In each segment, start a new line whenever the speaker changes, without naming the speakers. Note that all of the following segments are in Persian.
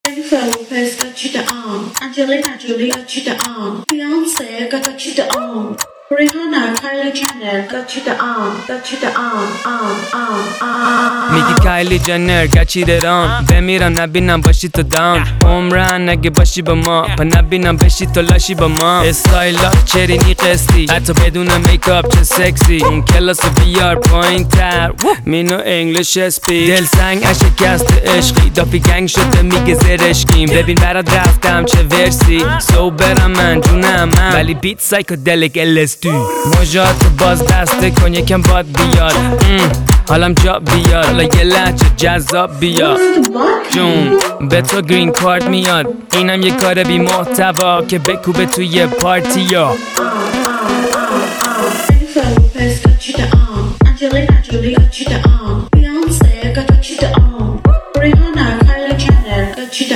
Jennifer Lopez got you the Angelina Jolie got you the Beyonce got you the Rihanna, Kylie Jenner got you the
میگی کایلی جنر گچیده رام بمیرم نبینم باشی تو دام عمرن اگه باشی با ما پا نبینم بشی تو لاشی با ما استایلات چرینی قسطی حتی بدون میکاپ چه سکسی اون کلاس بیار پایین تر مینو انگلیش اسپیک دل سنگ شکست عشقی دافی گنگ شده میگه زرشکیم ببین برات رفتم چه ورسی سوبرم من جونم من ولی بیت سایکودلیک LSD موجات باز دسته کن یکم باد بیاد حالم جا بیاد حالا یه لحجه جذاب بیاد جون به تو گرین کارت میاد اینم یه کار بی محتوا که بکوبه توی پارتی یا
Jennifer Lopez got you the Angelina Jolie got you the Beyonce got you the Rihanna, Kylie Jenner got you the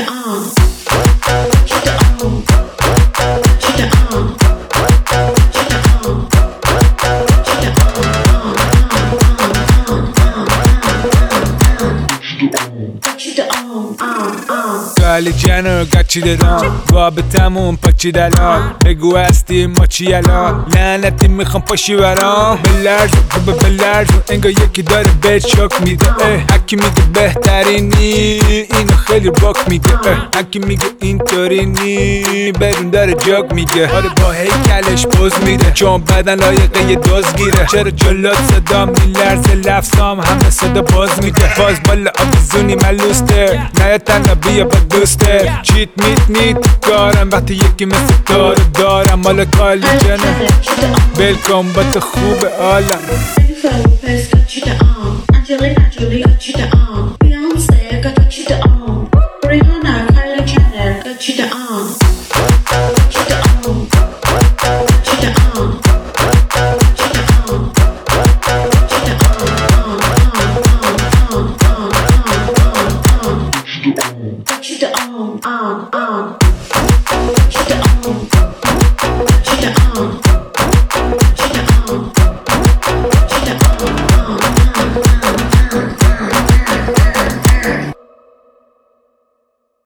کایلی جنر گچیده دام رابطمون پاچیده الان بگو هستی ما چی الان لعنتی میخوام پاشی برام بلرز انگار یکی داره بهت شوک میده هکی میگه بهترینی اینو خیلی باک میگه هکی میگه اینطوری نی بدون داره جاک میگه آره با هیکلش پوز میده چون بدن لایقه یه دوز گیره چرا جلات صدا میلرزه لفظام همه صدا باز میده باز بالا آویزونی ملوسته نه تنها بیا با دوسته چیت میت نیت کارم وقتی یکی مثل تو دارم مال کایلی جنر بلکن با تو خوب عالم
Jennifer Lopez got you the Angelina Jolie got you the Beyonce got you the Rihanna, Kylie Jenner got you the Got you the